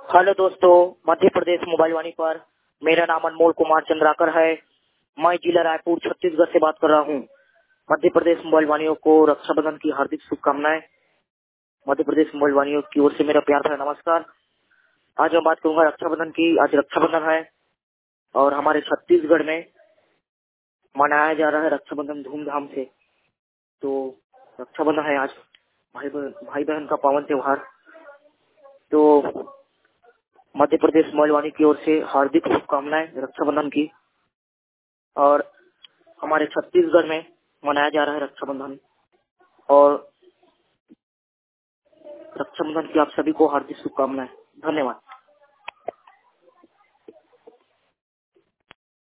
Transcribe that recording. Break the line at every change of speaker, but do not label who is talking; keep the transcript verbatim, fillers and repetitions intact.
Hello दोस्तों, Madhya Pradesh mobile वाणी पर मेरा नाम अनमोल कुमार चंद्राकर है। मैं जिला रायपुर छत्तीसगढ़ से बात कर रहा हूँ। मध्य प्रदेश मोबाइल वाणियों को रक्षाबंधन की हार्दिक शुभकामनाएं। मध्य प्रदेश मोबाइल वाणियों की ओर से मेरा प्यार भरा नमस्कार। आज मैं बात करूंगा रक्षाबंधन की। आज रक्षाबंधन है और हमारे छत्तीसगढ़ में मनाया जा रहा है रक्षाबंधन धूमधाम से। तो रक्षाबंधन है आज, भाई भाई बहन का पावन त्योहार। तो मध्य प्रदेश मोबाइल वाणी की ओर से हार्दिक शुभकामनाएं रक्षाबंधन की। और हमारे छत्तीसगढ़ में मनाया जा रहा है रक्षाबंधन, और रक्षाबंधन की आप सभी को हार्दिक शुभकामनाएं। धन्यवाद।